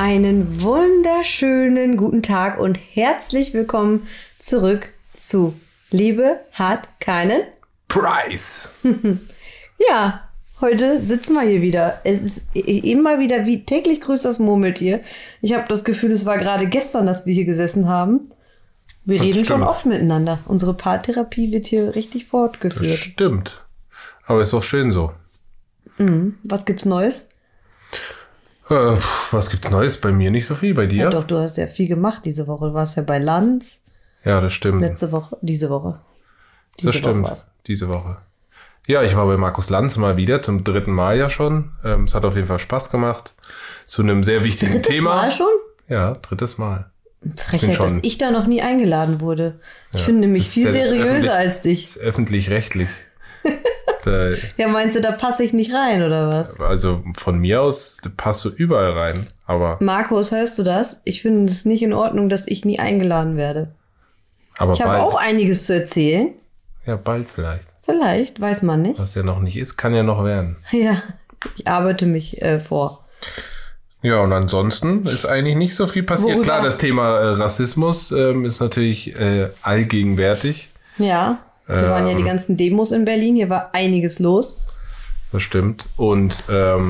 Einen wunderschönen guten Tag und herzlich willkommen zurück zu Liebe hat keinen Preis. Ja, heute sitzen wir hier wieder. Es ist immer wieder wie täglich grüßt das Murmeltier. Ich habe das Gefühl, es war gerade gestern, dass wir hier gesessen haben. Wir Das reden schon stimmt. oft miteinander. Unsere Paartherapie wird hier richtig Das fortgeführt. stimmt. Aber ist doch schön so. Was gibt's Neues? Was gibt's Neues? Bei mir nicht so viel. Bei dir? Ja, doch, du hast ja viel gemacht diese Woche. Du warst ja bei Lanz. Ja, das stimmt. Letzte Woche, diese Woche. Das stimmt. war's. Diese Woche. Ja, ich war bei Markus Lanz mal wieder, zum 3. Mal ja schon. Es hat auf jeden Fall Spaß gemacht. Zu einem sehr wichtigen Drittes Thema. Mal schon? Ja, 3. Mal. Frechheit, schon- dass ich da noch nie eingeladen wurde. Ich finde mich Das ist viel ja das seriöser als dich. Ist öffentlich-rechtlich. Da, Ja, meinst du, da passe ich nicht rein, oder was? also von mir aus passt du überall rein. Aber Markus, hörst du das? Ich finde es nicht in Ordnung, dass ich nie eingeladen werde. Ich habe bald. auch einiges zu erzählen. Ja, bald vielleicht. Vielleicht, weiß man nicht. Was ja noch nicht ist, kann ja noch werden. Ja, ich arbeite mich vor. Ja, und ansonsten ist eigentlich nicht so viel passiert. Worüber? Klar, das Thema Rassismus ist natürlich allgegenwärtig. Ja, hier waren ja die ganzen Demos in Berlin. Hier war einiges los. Das stimmt. Und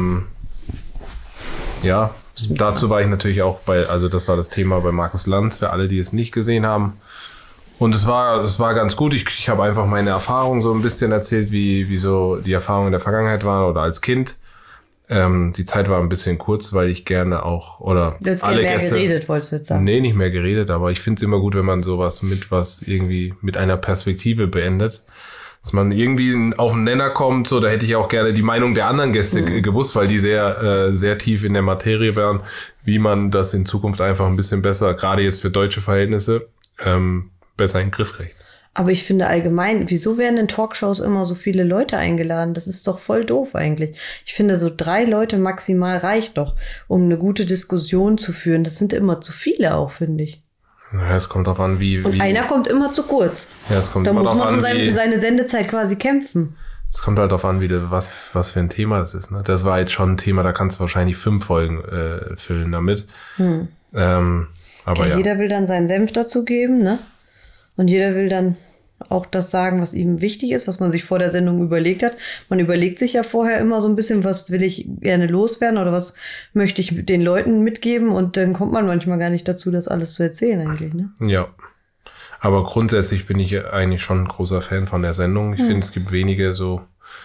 ja, dazu war ich natürlich auch also das war das Thema bei Markus Lanz, für alle, die es nicht gesehen haben. Und es war ganz gut. Ich habe einfach meine Erfahrungen so ein bisschen erzählt, wie so die Erfahrungen in der Vergangenheit waren oder als Kind. Die Zeit war ein bisschen kurz, weil ich gerne auch, oder Du hast alle gerne mehr Gäste... geredet, wolltest du jetzt sagen. Nee, nicht mehr geredet, aber ich finde es immer gut, wenn man sowas was irgendwie mit einer Perspektive beendet. Dass man irgendwie auf den Nenner kommt, so, da hätte ich auch gerne die Meinung der anderen Gäste gewusst, weil die sehr tief in der Materie wären, wie man das in Zukunft einfach ein bisschen besser, gerade jetzt für deutsche Verhältnisse, besser in den Griff kriegt. Aber ich finde allgemein, wieso werden in Talkshows immer so viele Leute eingeladen? Das ist doch voll doof eigentlich. Ich finde, so 3 Leute maximal reicht doch, um eine gute Diskussion zu führen. Das sind immer zu viele auch, finde ich. Ja, es kommt darauf an, wie... Und einer kommt immer zu kurz. Ja, es kommt Da immer muss darauf man um an, seine Sendezeit quasi kämpfen. es kommt halt darauf an, was für ein Thema das ist. Ne? Das war jetzt schon ein Thema, da kannst du wahrscheinlich 5 Folgen füllen damit. Aber ja. Jeder will dann seinen Senf dazu geben, ne? Und jeder will dann auch das sagen, was ihm wichtig ist, was man sich vor der Sendung überlegt hat. Man überlegt sich ja vorher immer so ein bisschen, was will ich gerne loswerden oder was möchte ich den Leuten mitgeben, und dann kommt man manchmal gar nicht dazu, das alles zu erzählen eigentlich, ne? Ja, aber grundsätzlich bin ich eigentlich schon ein großer Fan von der Sendung. Ich finde, es gibt wenige so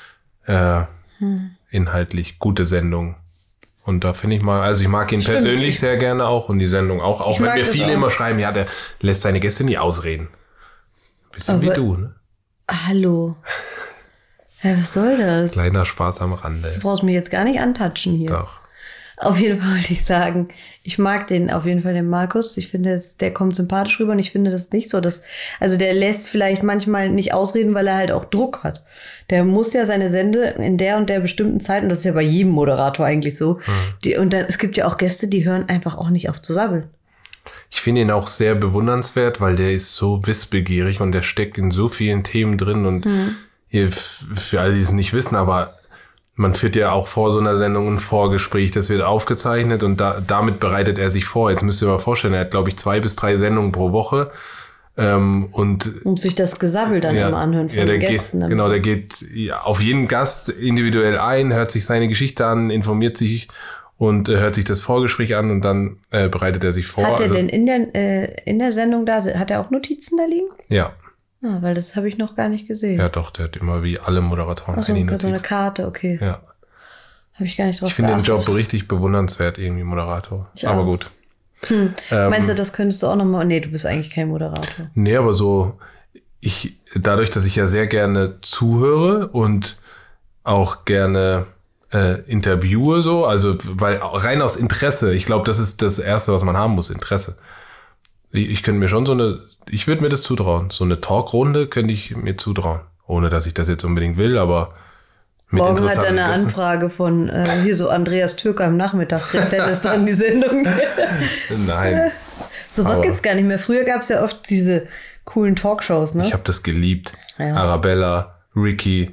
inhaltlich gute Sendungen. Und da finde ich mal, also ich mag ihn persönlich sehr gerne auch und die Sendung auch. Auch Ich wenn mag mir das viele auch. immer schreiben, ja, der lässt seine Gäste nie ausreden. Bisschen wie Aber- du, ne? Hallo. Ja, was soll das? Kleiner Spaß am Rande. Du brauchst mich jetzt gar nicht antatschen hier. Doch. Auf jeden Fall wollte ich sagen, ich mag auf jeden Fall den Markus. Ich finde, der kommt sympathisch rüber und ich finde das nicht so, also der lässt vielleicht manchmal nicht ausreden, weil er halt auch Druck hat. Der muss ja seine Sende in der und der bestimmten Zeit, und das ist ja bei jedem Moderator eigentlich so, es gibt ja auch Gäste, die hören einfach auch nicht auf zu sabbeln. Ich finde ihn auch sehr bewundernswert, weil der ist so wissbegierig und der steckt in so vielen Themen drin. Und für alle, die es nicht wissen, aber man führt ja auch vor so einer Sendung ein Vorgespräch, das wird aufgezeichnet und damit bereitet er sich vor. Jetzt müsst ihr mal vorstellen, er hat, glaube ich, 2 bis 3 Sendungen pro Woche. Und Um sich das Gesabbel dann immer anhören von den Gästen. Der geht auf jeden Gast individuell ein, hört sich seine Geschichte an, informiert sich und hört sich das Vorgespräch an und dann bereitet er sich vor. Hat er denn in der Sendung da, hat er auch Notizen da liegen? Ja. Ah, weil das habe ich noch gar nicht gesehen. Ja, doch, der hat immer wie alle Moderatoren Ach so, eine so eine Notiz. Karte, okay. Ja. Habe ich gar nicht drauf Ich finde den geachtet. Job richtig bewundernswert, irgendwie Moderator. Ich Aber auch. gut. Meinst du, das könntest du auch nochmal? Nee, du bist eigentlich kein Moderator. Nee, aber so, dadurch, dass ich ja sehr gerne zuhöre und auch gerne interviewe, so, also weil rein aus Interesse, ich glaube, das ist das Erste, was man haben muss, Interesse. Ich könnte mir schon ich würde mir das zutrauen. So eine Talkrunde könnte ich mir zutrauen. Ohne, dass ich das jetzt unbedingt will, aber mit Morgen hat er interessanten eine Gästen. Anfrage von hier so Andreas Türker am Nachmittag. Kriegt Dennis dann die Sendung? Nein, Sowas Aber- gibt's gar nicht mehr. Früher gab's ja oft diese coolen Talkshows, ne? ich habe das geliebt. Ja. Arabella, Ricky,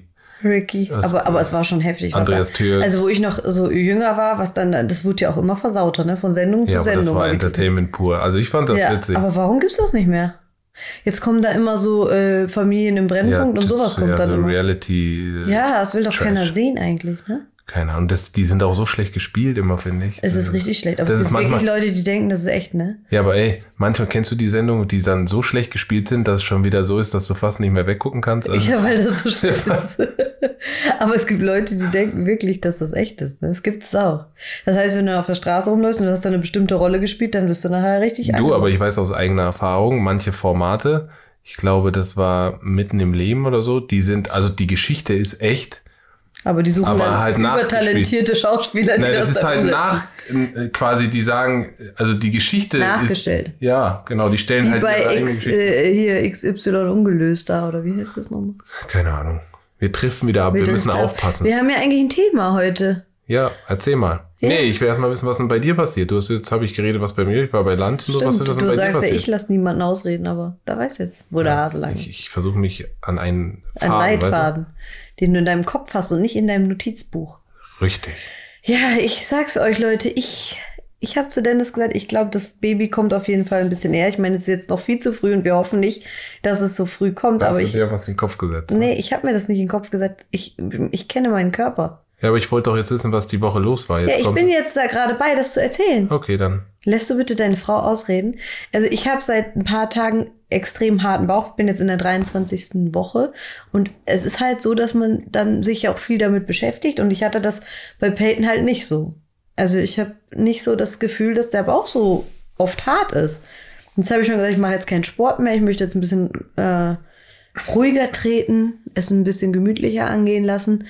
Ricky. Aber es war schon heftig. Andreas Türk. Also wo ich noch so jünger war, das wurde ja auch immer versauter, ne? Von Sendung zu Sendung. Das war Entertainment pur. Also ich fand das witzig. Aber warum gibt's das nicht mehr? Jetzt kommen da immer so Familien im Brennpunkt und sowas kommt dann so immer. Reality. Ja, das will doch Trash. Keiner sehen eigentlich, ne? Keine Ahnung. Die sind auch so schlecht gespielt immer, finde ich. Es ist richtig schlecht. Aber es gibt wirklich Leute, die denken, das ist echt, ne? Ja, aber manchmal kennst du die Sendungen, die dann so schlecht gespielt sind, dass es schon wieder so ist, dass du fast nicht mehr weggucken kannst. Also ja, weil das so schlecht ist. Aber es gibt Leute, die denken wirklich, dass das echt ist. Ne? Das gibt es auch. Das heißt, wenn du auf der Straße rumläufst und du hast da eine bestimmte Rolle gespielt, dann bist du nachher richtig aber ich weiß aus eigener Erfahrung, manche Formate, ich glaube, das war Mitten im Leben oder so, die Geschichte ist echt. Aber die suchen dann halt übertalentierte Schauspieler, die das ist halt quasi, die sagen, also die Geschichte nachgestellt. Ist, ja, genau, die stellen wie halt bei hier XY ungelöst da, oder wie heißt das nochmal? Keine Ahnung. Wir treffen wieder ab, wir müssen aufpassen. Wir haben ja eigentlich ein Thema heute. Ja, erzähl mal. Ja. Nee, ich will erst mal wissen, was denn bei dir passiert. Jetzt habe ich geredet, was bei mir, ich war bei Land. Stimmt, was denn du bei dir sagst passiert? Ja, ich lasse niemanden ausreden, aber da weiß jetzt, wo der Hase lang ist. Ich versuche mich an einen Leitfaden, den du in deinem Kopf hast und nicht in deinem Notizbuch. Richtig. Ja, ich sag's euch, Leute, ich habe zu Dennis gesagt, ich glaube, das Baby kommt auf jeden Fall ein bisschen eher. Ich meine, es ist jetzt noch viel zu früh und wir hoffen nicht, dass es so früh kommt. Hast du dir was in den Kopf gesetzt? Nee, ich habe mir das nicht in den Kopf gesetzt. Ich kenne meinen Körper. Ja, aber ich wollte doch jetzt wissen, was die Woche los war. Ich bin jetzt da gerade bei, das zu erzählen. Okay, dann. Lässt du bitte deine Frau ausreden? Also ich habe seit ein paar Tagen extrem harten Bauch. Ich bin jetzt in der 23. Woche. Und es ist halt so, dass man dann sich ja auch viel damit beschäftigt. Und ich hatte das bei Peyton halt nicht so. Also ich habe nicht so das Gefühl, dass der Bauch so oft hart ist. Jetzt habe ich schon gesagt, ich mache jetzt keinen Sport mehr. Ich möchte jetzt ein bisschen ruhiger treten, es ein bisschen gemütlicher angehen lassen.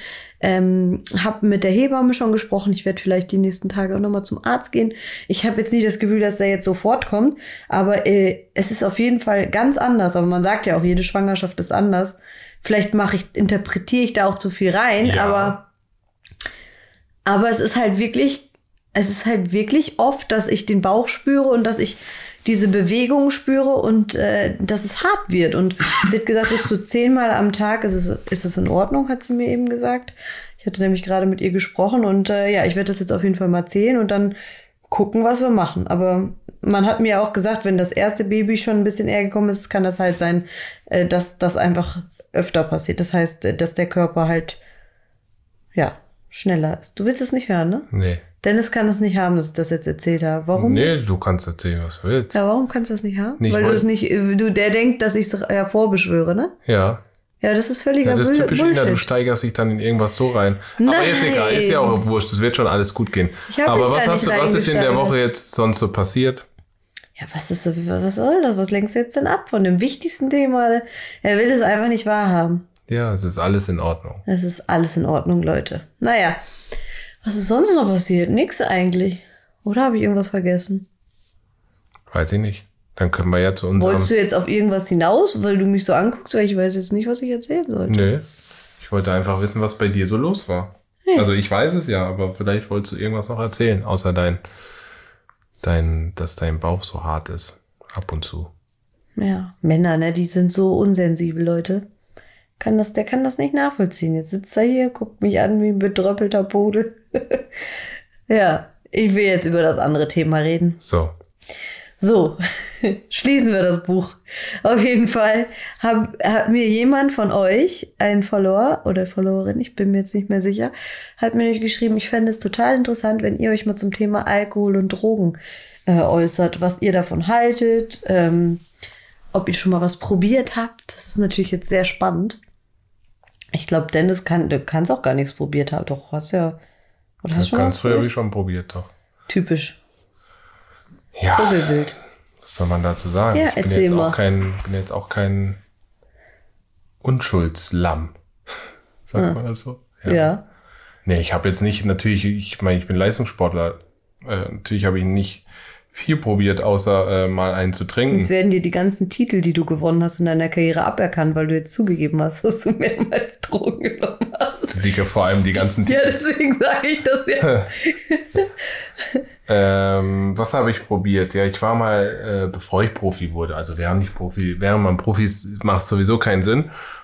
Hab mit der Hebamme schon gesprochen. Ich werde vielleicht die nächsten Tage auch nochmal zum Arzt gehen. Ich habe jetzt nicht das Gefühl, dass der jetzt sofort kommt, aber es ist auf jeden Fall ganz anders. Aber man sagt ja auch, jede Schwangerschaft ist anders. Vielleicht interpretiere ich da auch zu viel rein, ja. aber es ist halt wirklich oft, dass ich den Bauch spüre und dass ich diese Bewegung spüre und dass es hart wird. Und sie hat gesagt, bis zu 10-mal am Tag ist es in Ordnung, hat sie mir eben gesagt. Ich hatte nämlich gerade mit ihr gesprochen und ich werde das jetzt auf jeden Fall mal zählen und dann gucken, was wir machen. Aber man hat mir auch gesagt, wenn das erste Baby schon ein bisschen eher gekommen ist, kann das halt sein, dass das einfach öfter passiert. Das heißt, dass der Körper halt, schneller ist. Du willst es nicht hören, ne? Nee. Dennis kann es nicht haben, dass ich das jetzt erzählt habe. Warum? Nee, du kannst erzählen, was du willst. Ja, warum kannst du das nicht haben? Weil du es nicht, der denkt, dass ich es hervorbeschwöre, ne? Ja. Ja, das ist völliger Bullshit. Das ist typisch Ina, du steigerst dich dann in irgendwas so rein. Nein. Aber ist egal, ist ja auch wurscht, es wird schon alles gut gehen. Aber was ist in der Woche jetzt sonst so passiert? Ja, was soll das? Was lenkst du jetzt denn ab von dem wichtigsten Thema? Er will es einfach nicht wahrhaben. Ja, es ist alles in Ordnung. Es ist alles in Ordnung, Leute. Naja, was ist sonst noch passiert? Nix eigentlich. Oder habe ich irgendwas vergessen? Weiß ich nicht. Dann können wir ja zu unserem... Wolltest du jetzt auf irgendwas hinaus, weil du mich so anguckst? Weil ich weiß jetzt nicht, was ich erzählen sollte. Nee, ich wollte einfach wissen, was bei dir so los war. Hey. Also ich weiß es ja, aber vielleicht wolltest du irgendwas noch erzählen, außer dass dein Bauch so hart ist. Ab und zu. Ja, Männer, ne, die sind so unsensibel, Leute. Der kann das nicht nachvollziehen. Jetzt sitzt er hier, guckt mich an wie ein bedröppelter Pudel. Ja, ich will jetzt über das andere Thema reden. So, schließen wir das Buch. Auf jeden Fall hat mir jemand von euch, ein Follower oder Followerin, ich bin mir jetzt nicht mehr sicher, hat mir nämlich geschrieben, ich fände es total interessant, wenn ihr euch mal zum Thema Alkohol und Drogen äußert, was ihr davon haltet, ob ihr schon mal was probiert habt. Das ist natürlich jetzt sehr spannend. Ich glaube, Dennis du kannst auch gar nichts probiert haben. Doch, hast ja... Oder hast schon ganz früh habe ich schon probiert, doch. Typisch. Ja. Vogelwild. Was soll man dazu sagen? Ja, ich bin jetzt auch kein Unschuldslamm. Sagt man das so? Ja. Nee, ich habe jetzt nicht, natürlich, ich meine, ich bin Leistungssportler. Natürlich habe ich nicht viel probiert, außer mal einen zu trinken. Jetzt werden dir die ganzen Titel, die du gewonnen hast in deiner Karriere, aberkannt, weil du jetzt zugegeben hast, dass du mehrmals Drogen genommen hast. Vor allem die ganzen Titel. Ja, deswegen sage ich das ja. Was habe ich probiert? Ja, ich war mal, bevor ich Profi wurde, also während man Profi ist, macht sowieso keinen Sinn.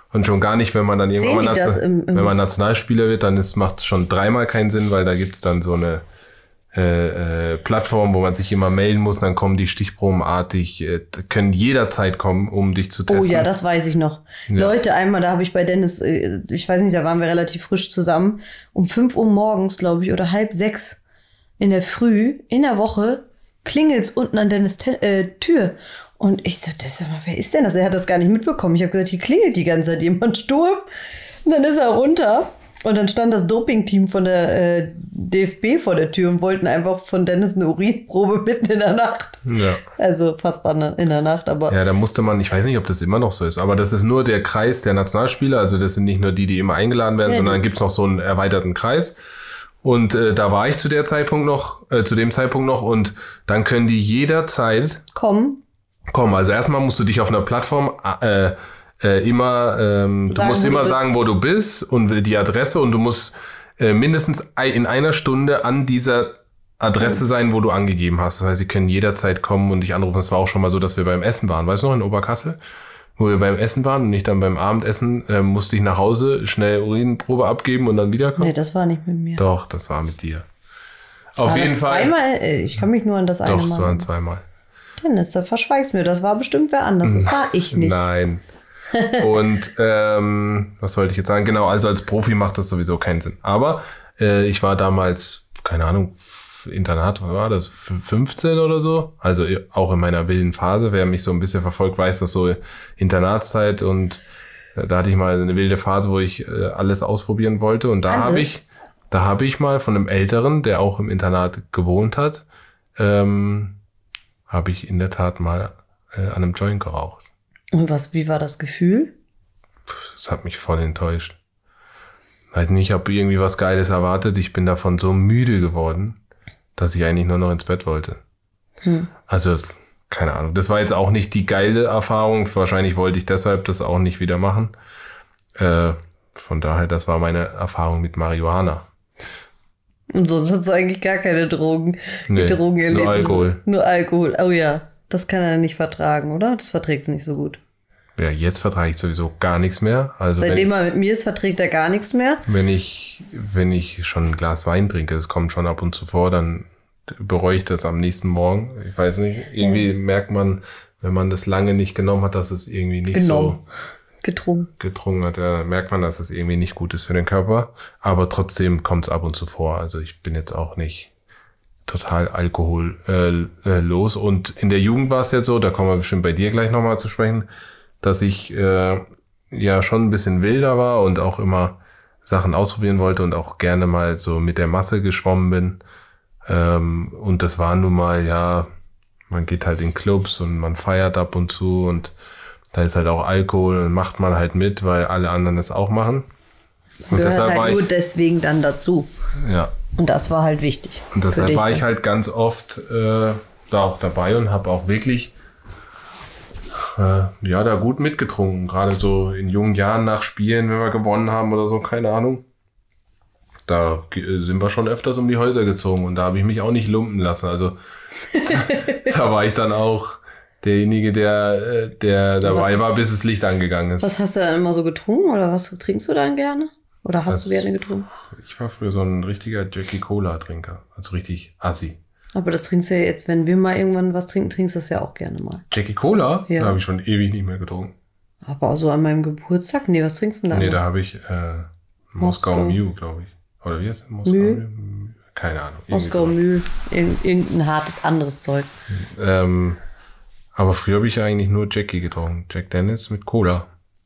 Und schon gar nicht, wenn man dann irgendwann mal wenn man Nationalspieler wird, dann macht es schon 3-mal keinen Sinn, weil da gibt's dann so eine Plattform, wo man sich immer melden muss, dann kommen die stichprobenartig, können jederzeit kommen, um dich zu testen. Oh ja, das weiß ich noch. Ja. Leute, einmal, da habe ich bei Dennis, ich weiß nicht, da waren wir relativ frisch zusammen, um 5 Uhr morgens, glaube ich, oder 5:30 in der Früh, in der Woche, klingelt's unten an Dennis Tür. Und ich so, wer ist denn das? Er hat das gar nicht mitbekommen. Ich habe gesagt, hier klingelt die ganze Zeit jemand Sturm. Und dann ist er runter. Und dann stand das Doping-Team von der DFB vor der Tür und wollten einfach von Dennis eine Urinprobe mitten in der Nacht. Ja. Also fast in der Nacht, aber... Ja, da musste man, ich weiß nicht, ob das immer noch so ist, aber das ist nur der Kreis der Nationalspieler. Also das sind nicht nur die immer eingeladen werden, sondern dann gibt's noch so einen erweiterten Kreis. Und da war ich zu dem Zeitpunkt noch und dann können die jederzeit kommen. Also erstmal musst du dich auf einer Plattform du musst immer sagen, wo du bist und die Adresse und du musst mindestens in einer Stunde an dieser Adresse sein, wo du angegeben hast. Das heißt, sie können jederzeit kommen und dich anrufen. Das war auch schon mal so, dass wir beim Essen waren. Weißt du noch, in Oberkassel? Wo wir beim Essen waren und ich dann beim Abendessen musste ich nach Hause schnell Urinprobe abgeben und dann wiederkommen. Nee, das war nicht mit mir. Doch, das war mit dir. Auf jeden Fall. Zweimal? Ich kann mich nur an das eine Mal. Doch, es waren 2-mal. Dennis, da verschweigst mir. Das war bestimmt wer anders. Das war ich nicht. Nein. Und was wollte ich jetzt sagen? Genau, also als Profi macht das sowieso keinen Sinn. Aber ich war damals, keine Ahnung, Internat, was war das? 15 oder so? Also auch in meiner wilden Phase. Wer mich so ein bisschen verfolgt, weiß, dass so Internatszeit und da hatte ich mal eine wilde Phase, wo ich alles ausprobieren wollte. Und da habe ich mal von einem Älteren, der auch im Internat gewohnt hat, habe ich in der Tat mal an einem Joint geraucht. Und wie war das Gefühl? Das hat mich voll enttäuscht. Weiß nicht, ich habe irgendwie was Geiles erwartet. Ich bin davon so müde geworden, dass ich eigentlich nur noch ins Bett wollte. Also, keine Ahnung. Das war jetzt auch nicht die geile Erfahrung. Wahrscheinlich wollte ich deshalb das auch nicht wieder machen. Von daher, das war meine Erfahrung mit Marihuana. Und sonst hast du eigentlich gar keine Drogen. Nee, nur Alkohol. Nur Alkohol. Oh ja, das kann er nicht vertragen, oder? Das verträgt es nicht so gut. Ja, jetzt vertrage ich sowieso gar nichts mehr. Also seitdem er mit mir ist, verträgt er gar nichts mehr. Wenn ich schon ein Glas Wein trinke, das kommt schon ab und zu vor, dann bereue ich das am nächsten Morgen. Ich weiß nicht, irgendwie merkt man, wenn man das lange nicht genommen hat, dass es irgendwie nicht so getrunken hat, merkt man, dass es irgendwie nicht gut ist für den Körper. Aber trotzdem kommt es ab und zu vor. Also ich bin jetzt auch nicht total alkohollos. Und in der Jugend war es ja so, da kommen wir bestimmt bei dir gleich nochmal zu sprechen, dass ich ja schon ein bisschen wilder war und auch immer Sachen ausprobieren wollte und auch gerne mal so mit der Masse geschwommen bin. Und das war nun mal, ja, man geht halt in Clubs und man feiert ab und zu und da ist halt auch Alkohol und macht man halt mit, weil alle anderen das auch machen. Und deshalb halt nur deswegen dann dazu. Ja. Und das war halt wichtig. Und deshalb war ich halt ganz oft da auch dabei und habe auch wirklich da gut mitgetrunken. Gerade so in jungen Jahren nach Spielen, wenn wir gewonnen haben oder so, keine Ahnung. Da sind wir schon öfters um die Häuser gezogen und da habe ich mich auch nicht lumpen lassen. Also da war ich dann auch derjenige, der dabei war, bis das Licht angegangen ist. Was hast du dann immer so getrunken oder was trinkst du dann gerne? Oder hast du gerne getrunken? Ich war früher so ein richtiger Jackie Cola-Trinker. Also richtig assi. Aber das trinkst du ja jetzt, wenn wir mal irgendwann was trinken, trinkst du das ja auch gerne mal. Jackie Cola? Ja. Da habe ich schon ewig nicht mehr getrunken. Aber so an meinem Geburtstag? Nee, was trinkst du denn da? Nee, da habe ich Moskau Mule, glaube ich. Oder wie heißt das? Moskau Mule? Keine Ahnung. Moskau Mule. Irgendein hartes anderes Zeug. Aber früher habe ich eigentlich nur Jackie getrunken. Jack Dennis mit Cola.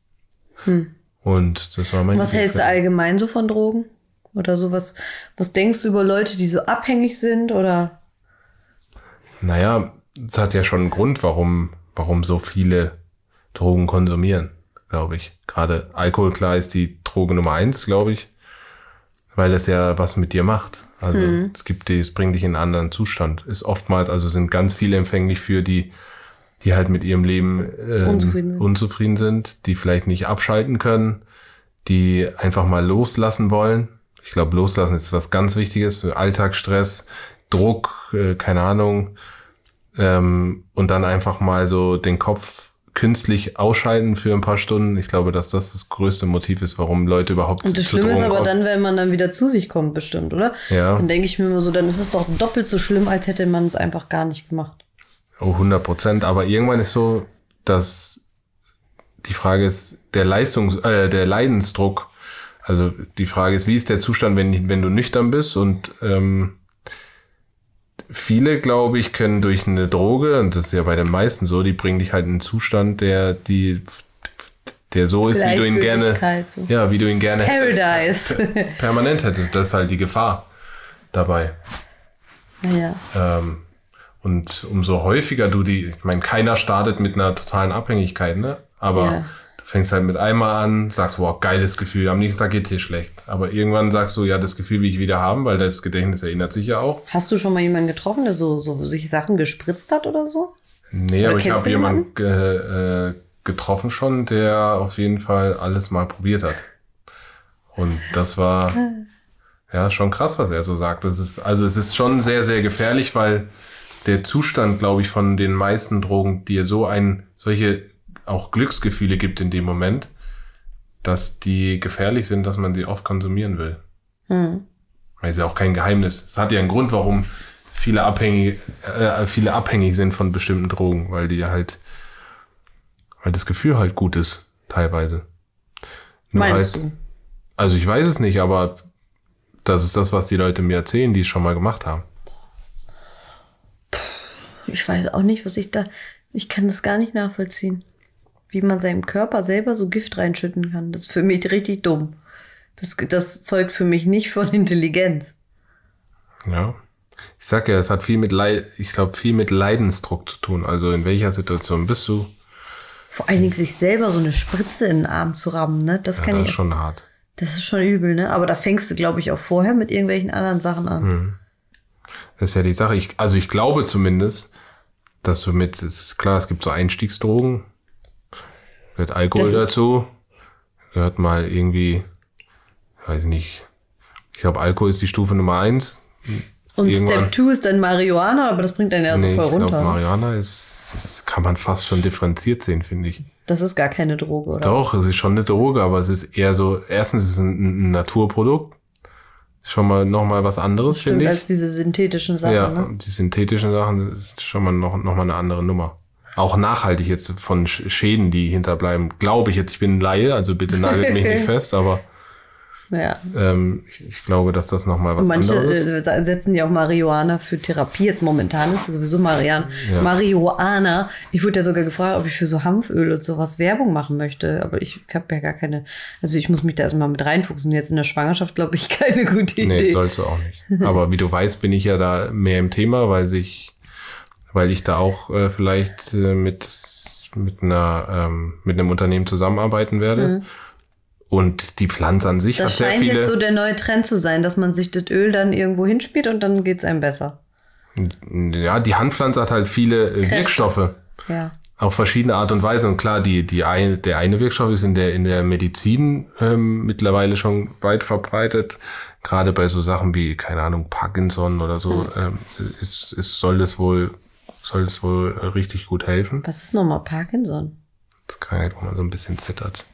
Und das war mein Was hältst du allgemein so von Drogen? Oder sowas? Was denkst du über Leute, die so abhängig sind? Oder? Naja, es hat ja schon einen Grund, warum so viele Drogen konsumieren, glaube ich. Gerade Alkohol, klar, ist die Droge Nummer 1, glaube ich. Weil es ja was mit dir macht. Also es bringt dich in einen anderen Zustand. Ist oftmals, also sind ganz viele empfänglich für die halt mit ihrem Leben unzufrieden sind, die vielleicht nicht abschalten können, die einfach mal loslassen wollen. Ich glaube, loslassen ist was ganz Wichtiges. Alltagsstress, Druck, keine Ahnung. Und dann einfach mal so den Kopf künstlich ausschalten für ein paar Stunden. Ich glaube, dass das größte Motiv ist, warum Leute überhaupt Und das zu Schlimme ist Drogen aber kommen. dann, wenn man dann wieder zu sich kommt, bestimmt, oder? Ja. Dann denke ich mir immer so, dann ist es doch doppelt so schlimm, als hätte man es einfach gar nicht gemacht. Oh, 100%. Aber irgendwann ist so, dass die Frage ist, der Leidensdruck. Also die Frage ist, wie ist der Zustand, wenn du nüchtern bist? Und viele, glaube ich, können durch eine Droge, und das ist ja bei den meisten so, die bringen dich halt in einen Zustand, der so ist, wie du ihn gerne, Gleichgültigkeit, so. ja, wie du ihn gerne Paradise. permanent hättest. Das ist halt die Gefahr dabei. Naja. Und umso häufiger ich meine, keiner startet mit einer totalen Abhängigkeit, ne? Aber Ja. du fängst halt mit einmal an, sagst, wow, geiles Gefühl, am nächsten Tag geht's dir schlecht. Aber irgendwann sagst du, ja, das Gefühl will ich wieder haben, weil das Gedächtnis erinnert sich ja auch. Hast du schon mal jemanden getroffen, der so sich Sachen gespritzt hat oder so? Nee, Oder aber ich kennst habe du jemanden getroffen schon, der auf jeden Fall alles mal probiert hat. Und das war ja schon krass, was er so sagt. Es ist schon sehr, sehr gefährlich, weil der Zustand, glaube ich, von den meisten Drogen dir solche auch Glücksgefühle gibt in dem Moment, dass die gefährlich sind, dass man sie oft konsumieren will. Das ist ja auch kein Geheimnis. Es hat ja einen Grund, warum viele abhängig sind von bestimmten Drogen, weil das Gefühl halt gut ist, teilweise. Meinst du? Also ich weiß es nicht, aber das ist das, was die Leute mir erzählen, die es schon mal gemacht haben. Ich weiß auch nicht, ich kann das gar nicht nachvollziehen. Wie man seinem Körper selber so Gift reinschütten kann. Das ist für mich richtig dumm. Das zeugt für mich nicht von Intelligenz. Ja. Ich sag ja, es hat viel mit Leidensdruck zu tun. Also in welcher Situation bist du? Vor allen Dingen sich selber so eine Spritze in den Arm zu rammen, ne? Das Ja, das ich. ist schon hart. Das ist schon übel, ne? Aber da fängst du, glaube ich, auch vorher mit irgendwelchen anderen Sachen an. Das ist ja die Sache. Ich glaube zumindest, dass du klar, es gibt so Einstiegsdrogen, gehört Alkohol dazu, gehört mal irgendwie, weiß nicht, ich glaube, Alkohol ist die Stufe Nummer 1. Und Irgendwann- Step 2 ist dann Marihuana, aber das bringt dann ja so voll ich glaube, runter. Marihuana das kann man fast schon differenziert sehen, finde ich. Das ist gar keine Droge, oder? Doch, es ist schon eine Droge, aber es ist eher so, erstens ist es ein Naturprodukt, schon mal nochmal was anderes, Stimmt, finde ich. als diese synthetischen Sachen, Ja, ne? die synthetischen Sachen, das ist schon mal noch mal eine andere Nummer. Auch nachhaltig jetzt von Schäden, die hinterbleiben, glaube ich jetzt. Ich bin ein Laie, also bitte nagelt mich nicht fest, aber Ja. ich glaube, dass das nochmal was Manche anderes ist. setzen ja auch Marihuana für Therapie. Jetzt momentan ist ja sowieso Marihuana. Ich wurde ja sogar gefragt, ob ich für so Hanföl und sowas Werbung machen möchte. Aber ich habe ja gar keine, also ich muss mich da erstmal mit reinfuchsen. Jetzt in der Schwangerschaft, glaube ich, keine gute Idee. Nee, sollst du auch nicht. Aber wie du weißt, bin ich ja da mehr im Thema, weil ich da auch vielleicht mit einem Unternehmen zusammenarbeiten werde. Und die Pflanze an sich Das hat sehr scheint viele. jetzt so der neue Trend zu sein, dass man sich das Öl dann irgendwo hinspielt und dann geht's einem besser. Ja, die Handpflanze hat halt viele Wirkstoffe. Ja. Auf verschiedene Art und Weise. Und klar, der eine Wirkstoff ist in der Medizin mittlerweile schon weit verbreitet. Gerade bei so Sachen wie, keine Ahnung, Parkinson oder so, soll es wohl richtig gut helfen. Was ist nochmal Parkinson? Das Krankheit, wo man so ein bisschen zittert.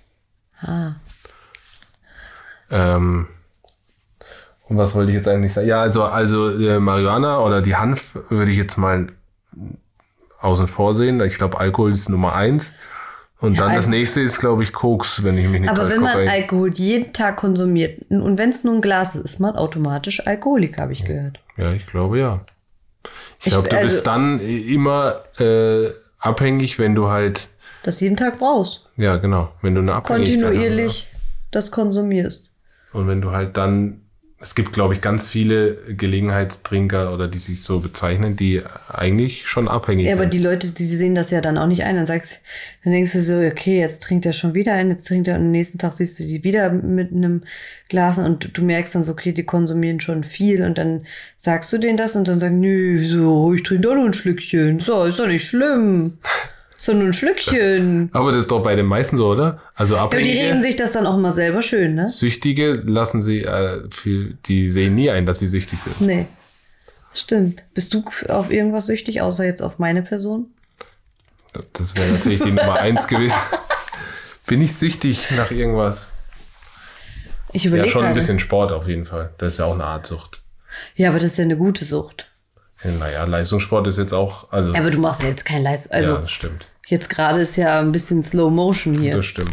Ah. Und was wollte ich jetzt eigentlich sagen? Ja, also Marihuana oder die Hanf würde ich jetzt mal außen vor sehen. Ich glaube, Alkohol ist Nummer 1. Und Ja, dann das nächste ist, glaube ich, Koks, wenn ich mich nicht Aber täusche. wenn man Kokain. Alkohol jeden Tag konsumiert und wenn es nur ein Glas ist, ist man automatisch Alkoholiker, habe ich gehört. Ja, ich glaube, ja. Ich glaube, du bist dann immer abhängig, wenn du halt, Das jeden Tag brauchst. ja genau, wenn du eine Abhängigkeit Kontinuierlich das konsumierst. hast. Und wenn du halt dann, es gibt, glaube ich, ganz viele Gelegenheitstrinker oder die sich so bezeichnen, die eigentlich schon abhängig Ja, sind. aber die Leute, die sehen das ja dann auch nicht ein. Dann denkst du so, okay, jetzt trinkt er schon wieder ein, jetzt trinkt er und am nächsten Tag siehst du die wieder mit einem Glas und du merkst dann so, okay, die konsumieren schon viel und dann sagst du denen das und dann sagen, nö, wieso, ich trinke doch nur ein Schlückchen. So, ist doch nicht schlimm. Ist doch nur ein Schlückchen. Aber das ist doch bei den meisten so, oder? Also Ja, aber die Abhängige, reden sich das dann auch mal selber schön, ne? Süchtige lassen sie, die sehen nie ein, dass sie süchtig sind. Nee. Stimmt. Bist du auf irgendwas süchtig, außer jetzt auf meine Person? Das wäre natürlich die Nummer 1 gewesen. Bin ich süchtig nach irgendwas? Ich überlege Ja, schon ein gerade. bisschen Sport auf jeden Fall. Das ist ja auch eine Art Sucht. Ja, aber das ist ja eine gute Sucht. Ja, naja, Leistungssport ist jetzt auch, also Aber du machst ja jetzt kein Leistung. Also ja, das stimmt. jetzt gerade ist ja ein bisschen Slow Motion hier. Das stimmt.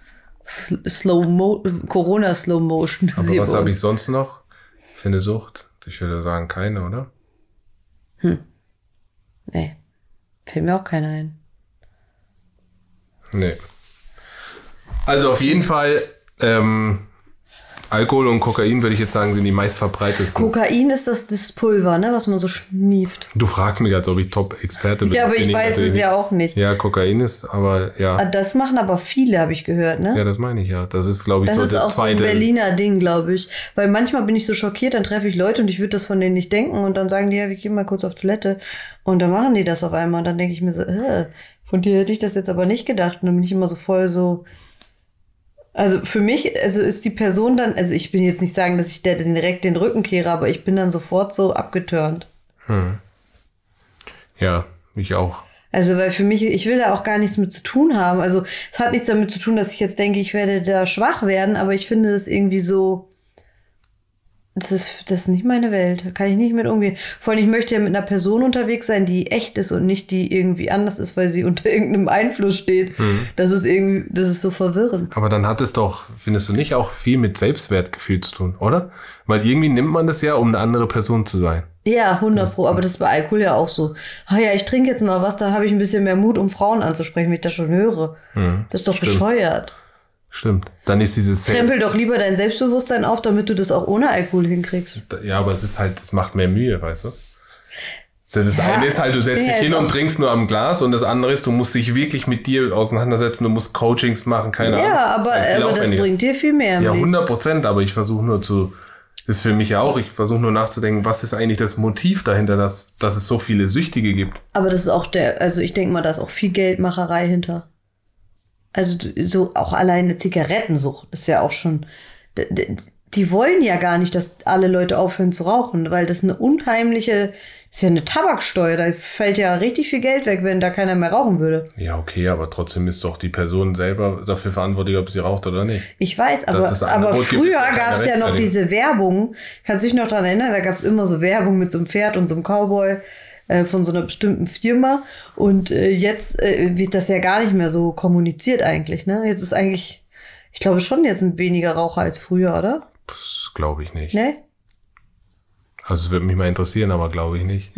Corona Slow Motion. Aber was habe ich sonst noch für eine Sucht? Ich würde sagen, keine, oder? Nee, fällt mir auch keiner ein. Nee. Also auf jeden Fall, Alkohol und Kokain, würde ich jetzt sagen, sind die meistverbreitetsten. Kokain ist das Pulver, ne, was man so schnieft. Du fragst mich, als ob ich Top-Experte bin. Ja, aber Bin ich weiß natürlich es ja auch nicht. Ja, Kokain ist, aber ja. Das machen aber viele, habe ich gehört, ne? Ja, das meine ich ja. Das ist, glaube ich, Das so ist der auch so ein zweite. Berliner Ding, glaube ich. Weil manchmal bin ich so schockiert, dann treffe ich Leute und ich würde das von denen nicht denken und dann sagen die, ja, wir gehen mal kurz auf Toilette und dann machen die das auf einmal und dann denke ich mir so, von dir hätte ich das jetzt aber nicht gedacht und dann bin ich immer so voll so. Also für mich, also ist die Person dann, also ich bin jetzt nicht sagen, dass ich der direkt den Rücken kehre, aber ich bin dann sofort so abgeturnt. Ja, ich auch. Also weil für mich, ich will da auch gar nichts mit zu tun haben. Also es hat nichts damit zu tun, dass ich jetzt denke, ich werde da schwach werden, aber ich finde das irgendwie so, das ist nicht meine Welt. Da kann ich nicht mit umgehen. Vor allem, ich möchte ja mit einer Person unterwegs sein, die echt ist und nicht die irgendwie anders ist, weil sie unter irgendeinem Einfluss steht. Das ist so verwirrend. Aber dann hat es doch, findest du nicht, auch viel mit Selbstwertgefühl zu tun, oder? Weil irgendwie nimmt man das ja, um eine andere Person zu sein. Ja, 100%. Aber das ist bei Alkohol ja auch so. Ah ja, ich trinke jetzt mal was, da habe ich ein bisschen mehr Mut, um Frauen anzusprechen, wenn ich das schon höre. Das ist doch bescheuert. Stimmt. Dann ist dieses... Krempel doch lieber dein Selbstbewusstsein auf, damit du das auch ohne Alkohol hinkriegst. Ja, aber es ist halt, es macht mehr Mühe, weißt du? Das eine ist halt, du setzt dich hin und trinkst nur am Glas und das andere ist, du musst dich wirklich mit dir auseinandersetzen, du musst Coachings machen, keine Ahnung. Ja, aber das bringt dir viel mehr. Ja, 100%, aber ich versuche nur das ist für mich ja auch, ich versuche nur nachzudenken, was ist eigentlich das Motiv dahinter, dass es so viele Süchtige gibt. Aber das ist auch also ich denke mal, da ist auch viel Geldmacherei hinter. Also so auch alleine Zigarettensucht ist ja auch schon, die wollen ja gar nicht, dass alle Leute aufhören zu rauchen, weil das ist ja eine Tabaksteuer, da fällt ja richtig viel Geld weg, wenn da keiner mehr rauchen würde. Ja, okay, aber trotzdem ist doch die Person selber dafür verantwortlich, ob sie raucht oder nicht. Ich weiß, aber früher gab es ja noch diese Werbung, kannst du dich noch dran erinnern, da gab es immer so Werbung mit so einem Pferd und so einem Cowboy von so einer bestimmten Firma und jetzt wird das ja gar nicht mehr so kommuniziert eigentlich, ne? Jetzt ist eigentlich, ich glaube schon, jetzt sind weniger Raucher als früher, oder? Das glaube ich nicht. Ne? Also es würde mich mal interessieren, aber glaube ich nicht.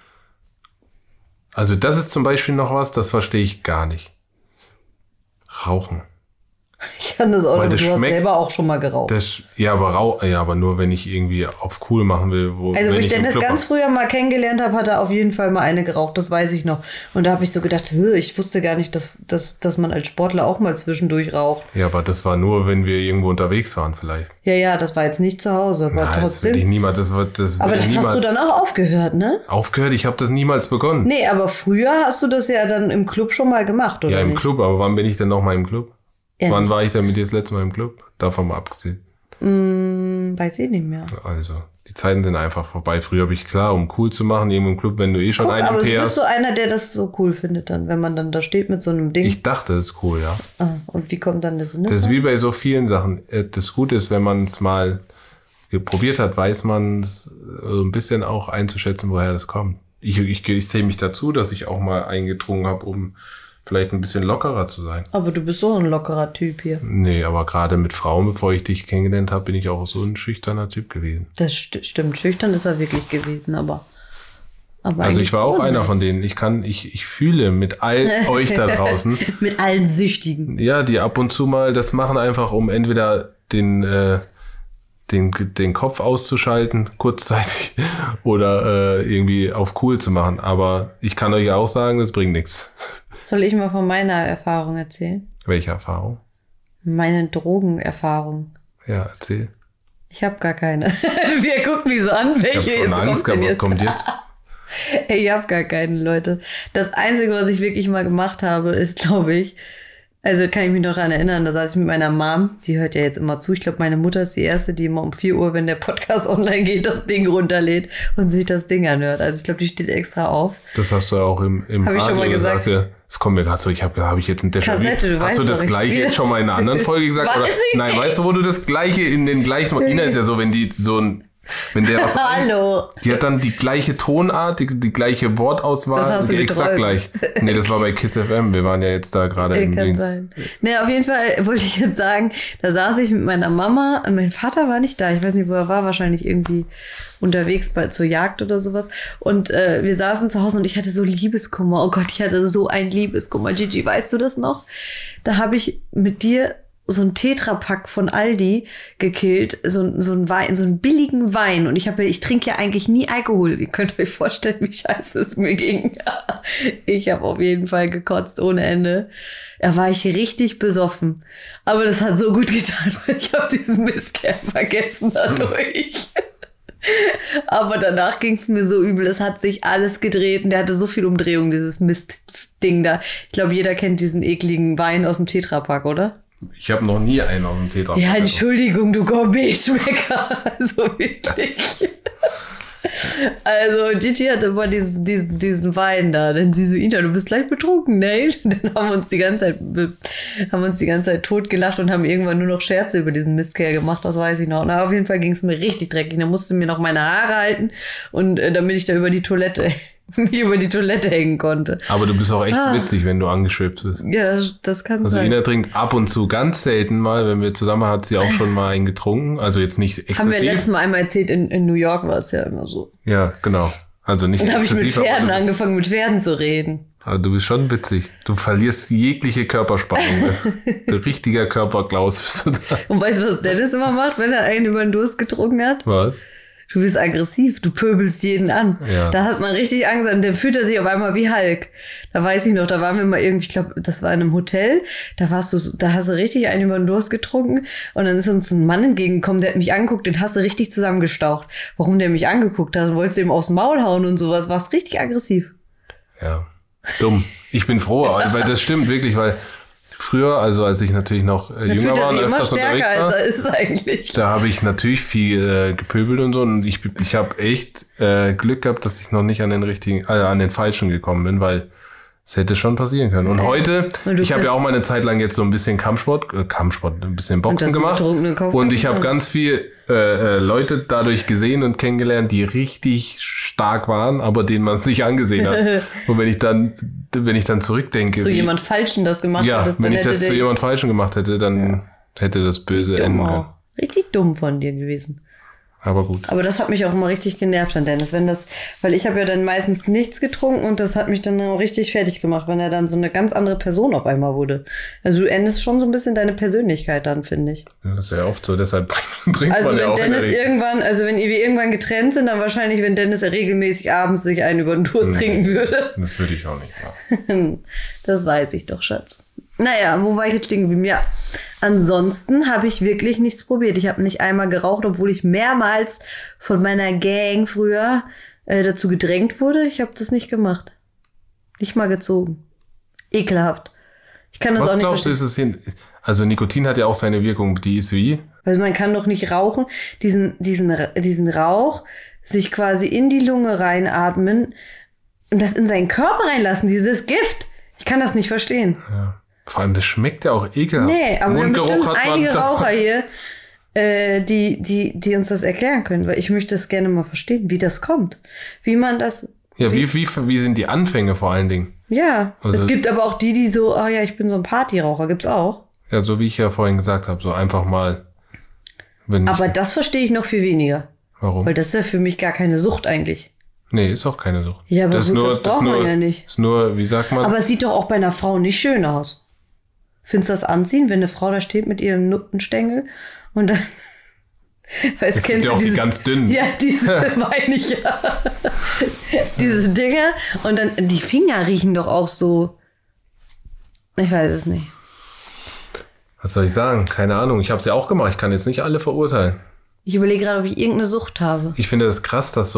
Also das ist zum Beispiel noch was, das verstehe ich gar nicht. Rauchen. Ich kann das auch Weil nicht. das Du hast schmeckt- selber auch schon mal geraucht. Aber nur wenn ich irgendwie auf cool machen will. Also, wenn wo ich im Dennis Club ganz früher mal kennengelernt habe, hat er auf jeden Fall mal eine geraucht, das weiß ich noch. Und da habe ich so gedacht, ich wusste gar nicht, dass man als Sportler auch mal zwischendurch raucht. Ja, aber das war nur, wenn wir irgendwo unterwegs waren vielleicht. Ja, das war jetzt nicht zu Hause, aber Das will ich trotzdem. niemals, Aber würde ich das hast niemals du dann auch aufgehört, ne? aufgehört. Ich habe das niemals begonnen. Nee, aber früher hast du das ja dann im Club schon mal gemacht, oder Ja, im nicht? Club, aber wann bin ich denn noch mal im Club? Ehrlich? Wann war ich denn mit dir das letzte Mal im Club? Davon mal abgesehen. Weiß ich nicht mehr. Also, die Zeiten sind einfach vorbei. Früher habe ich klar, um cool zu machen, irgendwo im Club, wenn du eh schon Guck, einen aber im Tee bist hast. du einer, der das so cool findet dann, wenn man dann da steht mit so einem Ding? Ich dachte, das ist cool, ja. Und wie kommt dann das? Das ist wie bei so vielen Sachen. Das Gute ist, wenn man es mal probiert hat, weiß man es so ein bisschen auch einzuschätzen, woher das kommt. Ich zähle mich dazu, dass ich auch mal eingetrunken habe, um vielleicht ein bisschen lockerer zu sein. Aber du bist so ein lockerer Typ hier. Nee, aber gerade mit Frauen, bevor ich dich kennengelernt habe, bin ich auch so ein schüchterner Typ gewesen. Das stimmt. Schüchtern ist er wirklich gewesen, aber Also eigentlich ich war auch so, einer ne? von denen. Ich fühle mit all euch da draußen, Mit allen Süchtigen. ja, die ab und zu mal das machen, einfach um entweder den Kopf auszuschalten, kurzzeitig, oder irgendwie auf cool zu machen. Aber ich kann euch auch sagen, das bringt nichts. Soll ich mal von meiner Erfahrung erzählen? Welche Erfahrung? Meine Drogenerfahrung. Ja, erzähl. Ich habe gar keine. Wir gucken mich so an, Ich welche habe schon jetzt Angst kommt denn gehabt, was jetzt? kommt jetzt? Ich habe gar keine, Leute. Das Einzige, was ich wirklich mal gemacht habe, ist, glaube ich, Also kann ich mich noch daran erinnern, da saß ich mit meiner Mom, die hört ja jetzt immer zu. Ich glaube, meine Mutter ist die Erste, die immer um 4 Uhr, wenn der Podcast online geht, das Ding runterlädt und sich das Ding anhört. Also ich glaube, die steht extra auf. Das hast du ja auch im Hab ich schon mal gesagt. Es kommt mir gerade so, habe ich jetzt ein Déjà-vu. Kassette, du Hast weißt du das doch, Gleiche jetzt schon mal in einer anderen Folge gesagt? Weiß Oder? ich Nein, nicht. weißt du, wo du das Gleiche in den gleichen... Ina ist ja so, wenn die so ein... Wenn der was Hallo. Die hat dann die gleiche Tonart, die gleiche Wortauswahl. Das hast du exakt geträumt. gleich. Nee, das war bei Kiss FM. Wir waren ja jetzt da gerade im Kann Dings. sein. Naja, auf jeden Fall wollte ich jetzt sagen, da saß ich mit meiner Mama und mein Vater war nicht da. Ich weiß nicht, wo er war. Wahrscheinlich irgendwie unterwegs zur Jagd oder sowas. Und wir saßen zu Hause und ich hatte so Liebeskummer. Oh Gott, ich hatte so ein Liebeskummer. Gigi, weißt du das noch? Da habe ich mit dir so ein Tetrapack von Aldi gekillt, so ein Wein, so einen billigen Wein. Und ich trinke ja eigentlich nie Alkohol. Ihr könnt euch vorstellen, wie scheiße es mir ging. Ich habe auf jeden Fall gekotzt ohne Ende. Da war ich richtig besoffen. Aber das hat so gut getan, weil ich habe diesen Mistkerl vergessen dadurch. Aber danach ging es mir so übel. Es hat sich alles gedreht und der hatte so viel Umdrehung, dieses Mistding da. Ich glaube, jeder kennt diesen ekligen Wein aus dem Tetrapack, oder? Ich habe noch nie einen aus dem Tetra. Ja, Entschuldigung, du Gourmet-Schmecker. Also wirklich. Also Gigi hatte immer diesen Wein da. Denn sie so, Ina, du bist gleich betrunken, ne? Dann haben wir uns die ganze Zeit totgelacht und haben irgendwann nur noch Scherze über diesen Mistkerl gemacht. Das weiß ich noch. Na, auf jeden Fall ging es mir richtig dreckig. Dann musste mir noch meine Haare halten und damit ich da über die Toilette hängen konnte. Aber du bist auch echt witzig, wenn du angeschwipst bist. Ja, das kann Also sein. Ina trinkt ab und zu ganz selten mal, wenn wir zusammen hat sie auch schon mal einen getrunken. Also jetzt nicht exzessiv. Haben wir letztes Mal einmal erzählt, in New York war es ja immer so. Ja, genau. Also nicht Und da habe ich mit exzessiv, Pferden aber angefangen, mit Pferden zu reden. aber du bist schon witzig. Du verlierst jegliche Körperspannung. Ne? Ein richtiger Körperklaus bist du da. Und weißt du, was Dennis immer macht, wenn er einen über den Durst getrunken hat? Was? Du bist aggressiv, du pöbelst jeden an. Ja. Da hat man richtig Angst und dann fühlt er sich auf einmal wie Hulk. Da weiß ich noch, da waren wir mal irgendwie, ich glaube, das war in einem Hotel, da hast du richtig einen über den Durst getrunken und dann ist uns ein Mann entgegengekommen, der hat mich angeguckt, den hast du richtig zusammengestaucht. Warum der mich angeguckt hat, wolltest du ihm aufs Maul hauen und sowas, warst richtig aggressiv. Ja, dumm. Ich bin froh, weil das stimmt wirklich, weil früher, also als ich natürlich noch jünger war und öfters unterwegs war, als er ist eigentlich. da habe ich natürlich viel gepöbelt und so und ich habe echt Glück gehabt, dass ich noch nicht an den Falschen gekommen bin, weil es hätte schon passieren können. Und heute, ich habe ja auch mal eine Zeit lang jetzt so ein bisschen Kampfsport, ein bisschen Boxen gemacht. Und ich habe ganz viel Leute dadurch gesehen und kennengelernt, die richtig stark waren, aber denen man es nicht angesehen hat. Und wenn ich dann zurückdenke. Zu jemand Falschen das gemacht hättest, dann wenn ich das zu jemand Falschen gemacht hätte, dann hätte das böse enden können. Richtig dumm von dir gewesen. Aber gut. Aber das hat mich auch immer richtig genervt an Dennis, weil ich habe ja dann meistens nichts getrunken und das hat mich dann auch richtig fertig gemacht, wenn er dann so eine ganz andere Person auf einmal wurde. Also du endest schon so ein bisschen deine Persönlichkeit dann, finde ich. Ja, das ist ja oft so, deshalb trinkt also man ja auch wenn wir irgendwann getrennt sind, dann wahrscheinlich, wenn Dennis ja regelmäßig abends sich einen über den Durst trinken würde. Das würde ich auch nicht machen. Das weiß ich doch, Schatz. Naja, wo war ich jetzt stehen geblieben? Ja, ansonsten habe ich wirklich nichts probiert. Ich habe nicht einmal geraucht, obwohl ich mehrmals von meiner Gang früher dazu gedrängt wurde. Ich habe das nicht gemacht. Nicht mal gezogen. Ekelhaft. Ich kann das Was auch nicht glaubst du, ist es hin? Also Nikotin hat ja auch seine Wirkung, die ist wie? Also man kann doch nicht rauchen, diesen Rauch sich quasi in die Lunge reinatmen und das in seinen Körper reinlassen, dieses Gift. Ich kann das nicht verstehen. Ja. Vor allem, das schmeckt ja auch ekelhaft. Nee, aber wir haben bestimmt hat man einige Raucher hier, die uns das erklären können, weil ich möchte das gerne mal verstehen, wie das kommt. Wie man das... Ja, wie sind die Anfänge vor allen Dingen? Ja, also, es gibt aber auch die so, oh ja, ich bin so ein Partyraucher, gibt's auch. Ja, so wie ich ja vorhin gesagt habe, so einfach mal... Aber das verstehe ich noch viel weniger. Warum? Weil das ist ja für mich gar keine Sucht eigentlich. Nee, ist auch keine Sucht. Ja, aber das braucht man ja nicht. Ist nur, wie sagt man? Aber es sieht doch auch bei einer Frau nicht schön aus. Findest du das anziehen, wenn eine Frau da steht mit ihrem Nuttenstängel und dann... Es gibt ja auch die ganz dünnen. Ja, diese meine ich ja. Diese Dinger. Und dann, die Finger riechen doch auch so... Ich weiß es nicht. Was soll ich sagen? Keine Ahnung. Ich habe es ja auch gemacht. Ich kann jetzt nicht alle verurteilen. Ich überlege gerade, ob ich irgendeine Sucht habe. Ich finde das krass, dass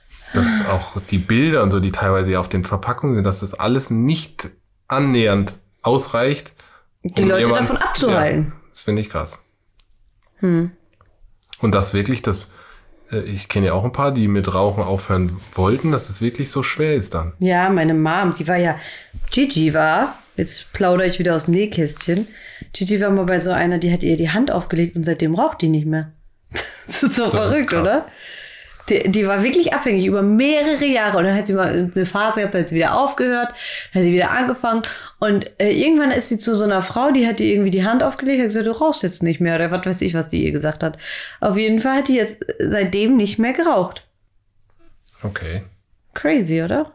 auch die Bilder und so, die teilweise auf den Verpackungen sind, dass das alles nicht annähernd ausreicht. Die Leute davon abzuhalten. Ja, das finde ich krass. Und das wirklich, ich kenne ja auch ein paar, die mit Rauchen aufhören wollten, dass es wirklich so schwer ist dann. Ja, meine Mom, Gigi war, jetzt plaudere ich wieder aus dem Nähkästchen, Gigi war mal bei so einer, die hat ihr die Hand aufgelegt und seitdem raucht die nicht mehr. Das ist so verrückt, oder? Die war wirklich abhängig über mehrere Jahre. Und dann hat sie mal eine Phase gehabt, da hat sie wieder aufgehört, dann hat sie wieder angefangen. Und irgendwann ist sie zu so einer Frau, die hat ihr irgendwie die Hand aufgelegt und hat gesagt, du rauchst jetzt nicht mehr. Oder was weiß ich, was die ihr gesagt hat. Auf jeden Fall hat die jetzt seitdem nicht mehr geraucht. Okay. Crazy, oder?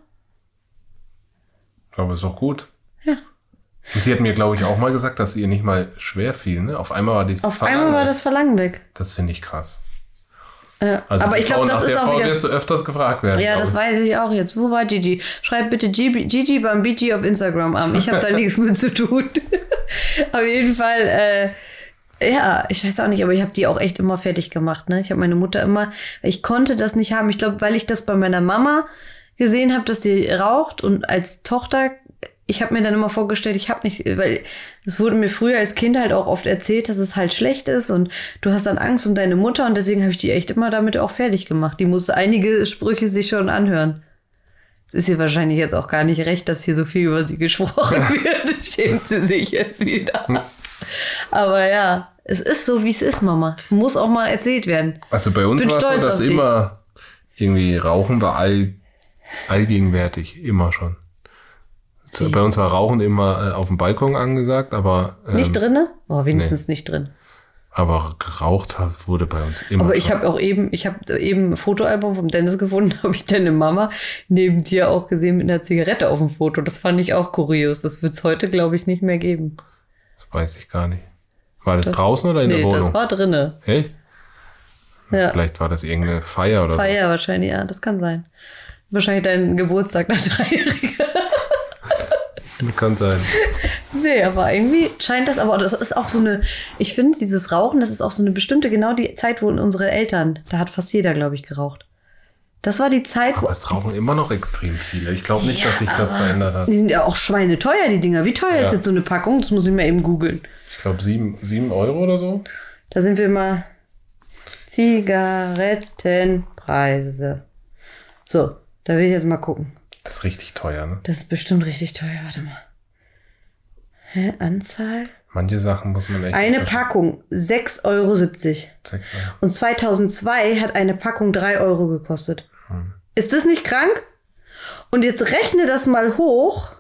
Aber ist auch gut. Ja. Und sie hat mir, glaube ich, auch mal gesagt, dass ihr nicht mal schwer fiel. Ne? Auf einmal war dieses Einmal war das Verlangen weg. Das finde ich krass. Also aber ich glaube, das ist auch wieder... wirst du öfters gefragt werden. Ja, das weiß ich auch jetzt. Wo war Gigi? Schreib bitte Gigi beim BG auf Instagram an. Ich habe da nichts mit zu tun. Auf jeden Fall, ja, ich weiß auch nicht, aber ich habe die auch echt immer fertig gemacht. Ne? Ich habe meine Mutter immer... Ich konnte das nicht haben. Ich glaube, weil ich das bei meiner Mama gesehen habe, dass sie raucht und als Tochter... Ich habe mir dann immer vorgestellt, ich habe nicht, weil es wurde mir früher als Kind halt auch oft erzählt, dass es halt schlecht ist und du hast dann Angst um deine Mutter und deswegen habe ich die echt immer damit auch fertig gemacht. Die musste einige Sprüche sich schon anhören. Es ist ihr wahrscheinlich jetzt auch gar nicht recht, dass hier so viel über sie gesprochen wird. Schämt sie sich jetzt wieder. Aber ja, es ist so, wie es ist, Mama. Muss auch mal erzählt werden. Also bei uns war es so, dass immer irgendwie Rauchen war allgegenwärtig, immer schon. Bei uns war Rauchen immer auf dem Balkon angesagt, aber... nicht drinne? Oh, wenigstens nicht drin. Aber geraucht wurde bei uns immer. Aber ich habe eben ein Fotoalbum vom Dennis gefunden, habe ich deine Mama neben dir auch gesehen mit einer Zigarette auf dem Foto. Das fand ich auch kurios. Das wird es heute, glaube ich, nicht mehr geben. Das weiß ich gar nicht. War das draußen oder in der Wohnung? Nee, das war drinne. Echt? Ja. Vielleicht war das irgendeine Feier oder so. Feier wahrscheinlich, ja, das kann sein. Wahrscheinlich dein Geburtstag nach 3-Jähriger. Kann sein. Nee, aber irgendwie scheint das, aber das ist auch so eine, ich finde, dieses Rauchen, das ist auch so eine bestimmte, genau die Zeit, wo unsere Eltern, da hat fast jeder, glaube ich, geraucht. Das war die Zeit, aber es rauchen immer noch extrem viele. Ich glaube nicht, dass sich das verändert hat. Die sind ja auch schweineteuer, die Dinger. Wie teuer ist jetzt so eine Packung? Das muss ich mal eben googeln. Ich glaube 7 Euro oder so. Da sind wir mal Zigarettenpreise. So, da will ich jetzt mal gucken. Das ist richtig teuer, ne? Das ist bestimmt richtig teuer. Warte mal. Anzahl? Manche Sachen muss man echt... Eine Packung, 6,70 Euro. 6 Euro. Und 2002 hat eine Packung 3 Euro gekostet. Ist das nicht krank? Und jetzt rechne das mal hoch.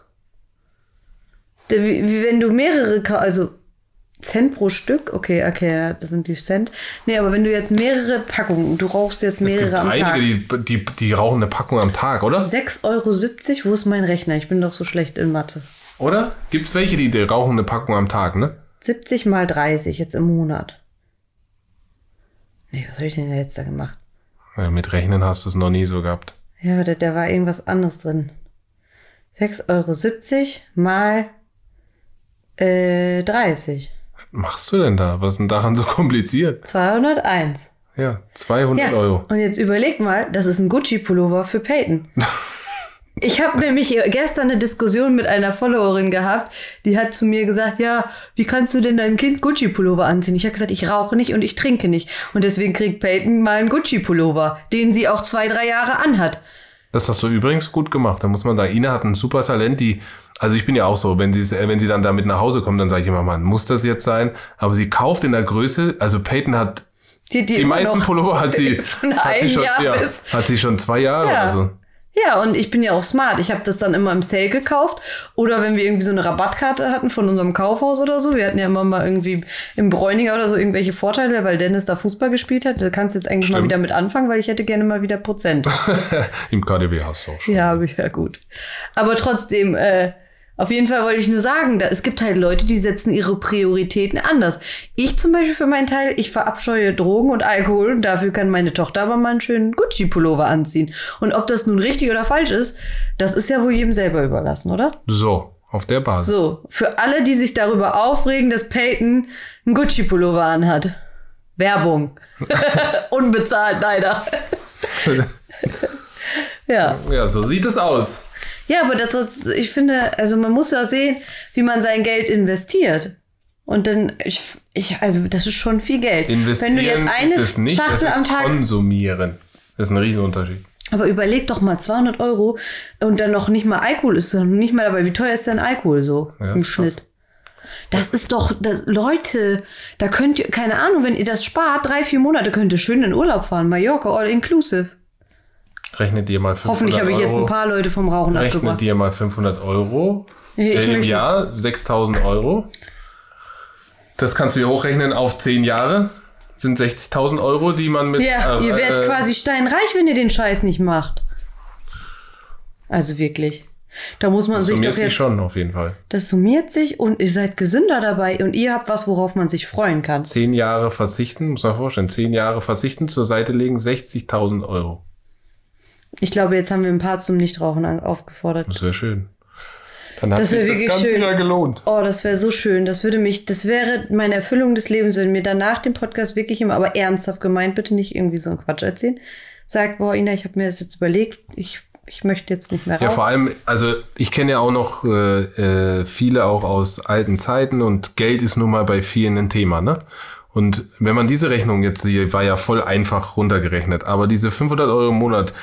Wie wenn du mehrere... Also Cent pro Stück? Okay, das sind die Cent. Nee, aber wenn du jetzt mehrere Packungen, du rauchst jetzt mehrere am Tag. Die rauchen eine Packung am Tag, oder? 6,70 Euro? Wo ist mein Rechner? Ich bin doch so schlecht in Mathe. Oder? Gibt's welche, die rauchen eine Packung am Tag, ne? 70 mal 30 jetzt im Monat. Nee, was habe ich denn jetzt da gemacht? Ja, mit Rechnen hast du es noch nie so gehabt. Ja, aber da war irgendwas anderes drin. 6,70 Euro mal 30. Was machst du denn da? Was ist denn daran so kompliziert? 201. Ja, 200 Euro. Und jetzt überleg mal, das ist ein Gucci-Pullover für Peyton. Ich habe nämlich gestern eine Diskussion mit einer Followerin gehabt, die hat zu mir gesagt, ja, wie kannst du denn deinem Kind Gucci-Pullover anziehen? Ich habe gesagt, ich rauche nicht und ich trinke nicht. Und deswegen kriegt Peyton mal einen Gucci-Pullover, den sie auch 2-3 Jahre anhat. Das hast du übrigens gut gemacht. Da muss man sagen, Ina hat ein super Talent, also ich bin ja auch so, wenn sie dann damit nach Hause kommt, dann sage ich immer, Mann, muss das jetzt sein? Aber sie kauft in der Größe, also Peyton hat die meisten Pullover hat sie schon 2 Jahre oder so. Ja, und ich bin ja auch smart. Ich habe das dann immer im Sale gekauft. Oder wenn wir irgendwie so eine Rabattkarte hatten von unserem Kaufhaus oder so. Wir hatten ja immer mal irgendwie im Bräuninger oder so irgendwelche Vorteile, weil Dennis da Fußball gespielt hat. Da kannst du jetzt eigentlich mal wieder mit anfangen, weil ich hätte gerne mal wieder Prozent. Im KDW hast du auch schon. Ja, habe ich ja gut. Aber trotzdem, auf jeden Fall wollte ich nur sagen, es gibt halt Leute, die setzen ihre Prioritäten anders. Ich zum Beispiel für meinen Teil, ich verabscheue Drogen und Alkohol und dafür kann meine Tochter aber mal einen schönen Gucci-Pullover anziehen. Und ob das nun richtig oder falsch ist, das ist ja wohl jedem selber überlassen, oder? So, auf der Basis. So, für alle, die sich darüber aufregen, dass Peyton einen Gucci-Pullover anhat. Werbung. Unbezahlt, leider. Ja. Ja, so sieht es aus. Ja, aber ich finde, also man muss ja sehen, wie man sein Geld investiert. Und dann, also das ist schon viel Geld. Investieren wenn du jetzt eine ist es nicht, Schachtel es ist am Tag konsumieren. Das ist ein Riesenunterschied. Aber überleg doch mal, 200 € und dann noch nicht mal Alkohol ist dann nicht mal dabei. Wie teuer ist denn Alkohol so im Schnitt? Krass. Das ist doch, Leute, da könnt ihr, keine Ahnung, wenn ihr das spart, 3-4 Monate könnt ihr schön in Urlaub fahren. Mallorca, all inclusive. Rechnet ihr mal 500 Hoffentlich habe ich jetzt ein paar Leute vom Rauchen abgebracht. Rechnet ihr mal 500 € im Jahr, 6.000 €. Das kannst du hier hochrechnen auf 10 Jahre. Sind 60.000 €, die man mit... Ja, ihr werdet quasi steinreich, wenn ihr den Scheiß nicht macht. Also wirklich. Da muss man sich doch jetzt... Das summiert sich schon, auf jeden Fall. Das summiert sich und ihr seid gesünder dabei und ihr habt was, worauf man sich freuen kann. 10 Jahre verzichten, muss man vorstellen, 10 Jahre verzichten, zur Seite legen, 60.000 €. Ich glaube, jetzt haben wir ein paar zum Nichtrauchen aufgefordert. Das wäre schön. Dann hat sich das Ganze wieder gelohnt. Oh, das wäre so schön. Das wäre meine Erfüllung des Lebens, wenn mir danach dem Podcast wirklich immer, aber ernsthaft gemeint, bitte nicht irgendwie so einen Quatsch erzählen, sagt, boah, Ina, ich habe mir das jetzt überlegt, ich möchte jetzt nicht mehr rauchen. Ja, vor allem, also ich kenne ja auch noch viele auch aus alten Zeiten und Geld ist nun mal bei vielen ein Thema, ne? Und wenn man diese Rechnung jetzt, die war ja voll einfach runtergerechnet, aber diese 500 € im Monat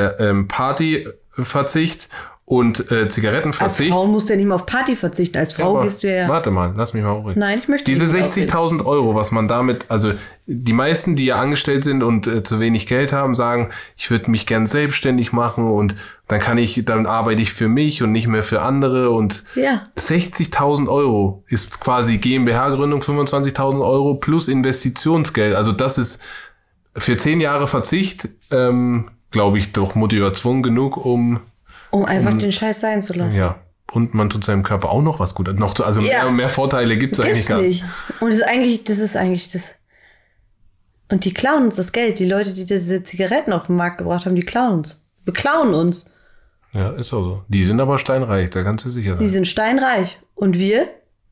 Partyverzicht und Zigarettenverzicht. Als Frau musst du ja nicht mal auf Party verzichten. Als Frau gehst du ja... Warte mal, lass mich mal ruhig. Nein, ich möchte diese 60.000 €, was man damit... Also die meisten, die ja angestellt sind und zu wenig Geld haben, sagen, ich würde mich gern selbstständig machen und dann arbeite ich für mich und nicht mehr für andere. Und 60.000 € ist quasi GmbH-Gründung, 25.000 € plus Investitionsgeld. Also das ist für 10 Jahre Verzicht, glaube ich, doch Motivation genug, um einfach den Scheiß sein zu lassen. Ja. Und man tut seinem Körper auch noch was Gutes. Also mehr Vorteile gibt es eigentlich gar nicht. Und das ist eigentlich das. Und die klauen uns das Geld. Die Leute, die diese Zigaretten auf den Markt gebracht haben, die klauen uns. Beklauen uns. Ja, ist auch so. Die sind aber steinreich, da kannst du sicher sein. Die sind steinreich. Und wir?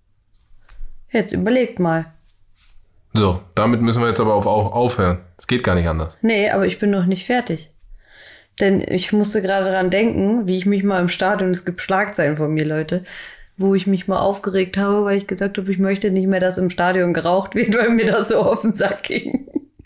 Jetzt überlegt mal. So, damit müssen wir jetzt aber auch aufhören. Es geht gar nicht anders. Nee, aber ich bin noch nicht fertig. Denn ich musste gerade daran denken, wie ich mich mal im Stadion, es gibt Schlagzeilen von mir, Leute, wo ich mich mal aufgeregt habe, weil ich gesagt habe, ich möchte nicht mehr, dass im Stadion geraucht wird, weil mir das so auf den Sack ging.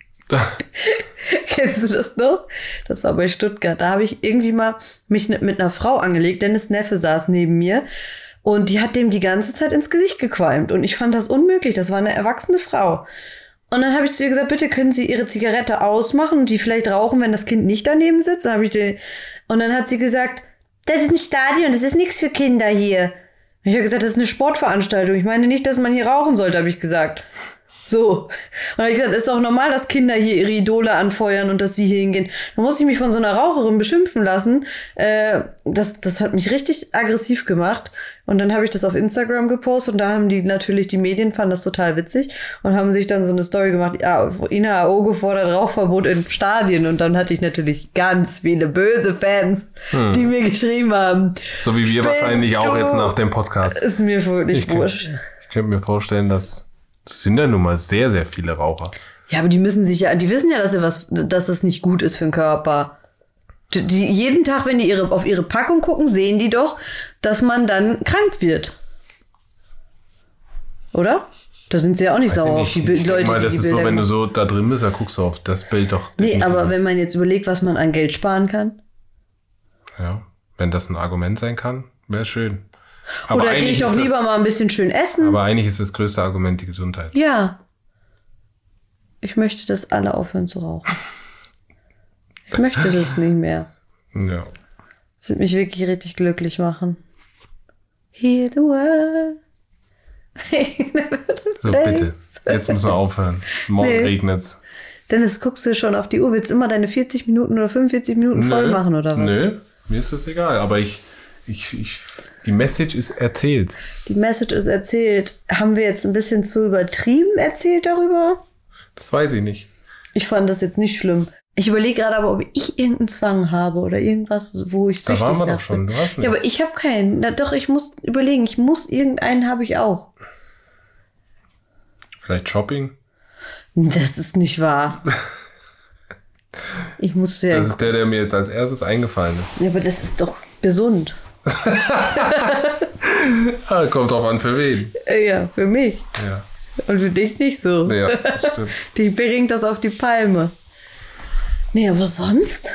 Kennst du das noch? Das war bei Stuttgart. Da habe ich irgendwie mal mich mit einer Frau angelegt. Dennis Neffe saß neben mir und die hat dem die ganze Zeit ins Gesicht gequalmt. Und ich fand das unmöglich. Das war eine erwachsene Frau. Und dann habe ich zu ihr gesagt, bitte können Sie Ihre Zigarette ausmachen und die vielleicht rauchen, wenn das Kind nicht daneben sitzt. Und dann hat sie gesagt, das ist ein Stadion, das ist nichts für Kinder hier. Und ich habe gesagt, das ist eine Sportveranstaltung. Ich meine nicht, dass man hier rauchen sollte, habe ich gesagt. So. Und dann habe ich gesagt, ist doch normal, dass Kinder hier ihre Idole anfeuern und dass sie hier hingehen. Da musste ich mich von so einer Raucherin beschimpfen lassen. Das hat mich richtig aggressiv gemacht. Und dann habe ich das auf Instagram gepostet und da haben die Medien fanden das total witzig und haben sich dann so eine Story gemacht, ja, Ina Aogo fordert Rauchverbot in Stadien. Und dann hatte ich natürlich ganz viele böse Fans, die mir geschrieben haben. So wie wir wahrscheinlich auch jetzt nach dem Podcast. Ist mir wirklich wurscht. Ich könnte mir vorstellen, das sind ja nun mal sehr, sehr viele Raucher. Ja, aber die wissen ja, dass das nicht gut ist für den Körper. Jeden Tag, wenn die auf ihre Packung gucken, sehen die doch, dass man dann krank wird. Oder? Da sind sie ja auch nicht sauer auf die Leute, mal, die das die ist Bilder so, wenn du machen. so da drin bist, dann guckst du auf das Bild doch. Nee, aber wenn man jetzt überlegt, was man an Geld sparen kann. Ja, wenn das ein Argument sein kann, wäre schön. Aber oder gehe ich doch lieber mal ein bisschen schön essen. Aber eigentlich ist das größte Argument die Gesundheit. Ja. Ich möchte, dass alle aufhören zu rauchen. Ich möchte das nicht mehr. Ja. Das wird mich wirklich richtig glücklich machen. Hear the world. So, bitte. Jetzt müssen wir aufhören. Morgen regnet's. Dennis, guckst du schon auf die Uhr? Willst du immer deine 40 Minuten oder 45 Minuten voll machen oder was? Nö, mir ist das egal. Aber die Message ist erzählt. Die Message ist erzählt. Haben wir jetzt ein bisschen zu übertrieben erzählt darüber? Das weiß ich nicht. Ich fand das jetzt nicht schlimm. Ich überlege gerade aber, ob ich irgendeinen Zwang habe oder irgendwas, wo ich süchtig Da waren wir nach doch schon. bin. Du hast Ja, aber ich habe keinen. Na, doch, ich muss überlegen. Irgendeinen habe ich auch. Vielleicht Shopping? Das ist nicht wahr. Ich musste ja. Das ist der mir jetzt als erstes eingefallen ist. Ja, aber das ist doch gesund. Kommt drauf an, für wen. Ja, für mich. Ja. Und für dich nicht so. Ja, das stimmt. Dich bringt das auf die Palme. Nee, aber sonst?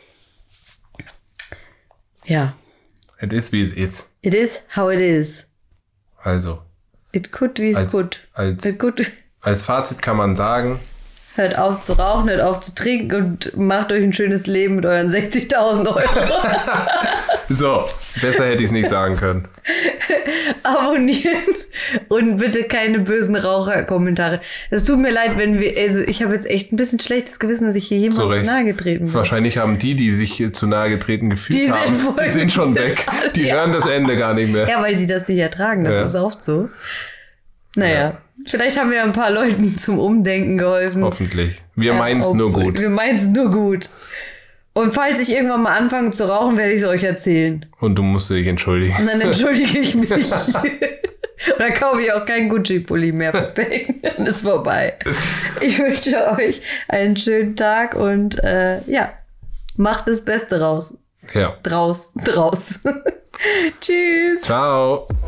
Ja. It is, wie es ist. It is how it is. Also. It could, wie es could. It could. Als Fazit kann man sagen, hört auf zu rauchen, hört auf zu trinken und macht euch ein schönes Leben mit euren 60.000 Euro. So, besser hätte ich es nicht sagen können. Abonnieren und bitte keine bösen Raucherkommentare. Es tut mir leid, wenn wir, also ich habe jetzt echt ein bisschen schlechtes Gewissen, dass ich hier jemandem zu nahe getreten bin. Wahrscheinlich haben die sich zu nahe getreten gefühlt die sind schon weg. Die hören das Ende gar nicht mehr. Ja, weil die das nicht ertragen, das ist oft so. Naja, vielleicht haben wir ein paar Leuten zum Umdenken geholfen. Hoffentlich. Wir meinen es nur gut. Wir meinen es nur gut. Und falls ich irgendwann mal anfange zu rauchen, werde ich es euch erzählen. Und du musst dich entschuldigen. Und dann entschuldige ich mich. Und dann kaufe ich auch keinen Gucci-Pulli mehr für Peng. Dann ist vorbei. Ich wünsche euch einen schönen Tag und macht das Beste raus. Ja. Draus. Tschüss. Ciao.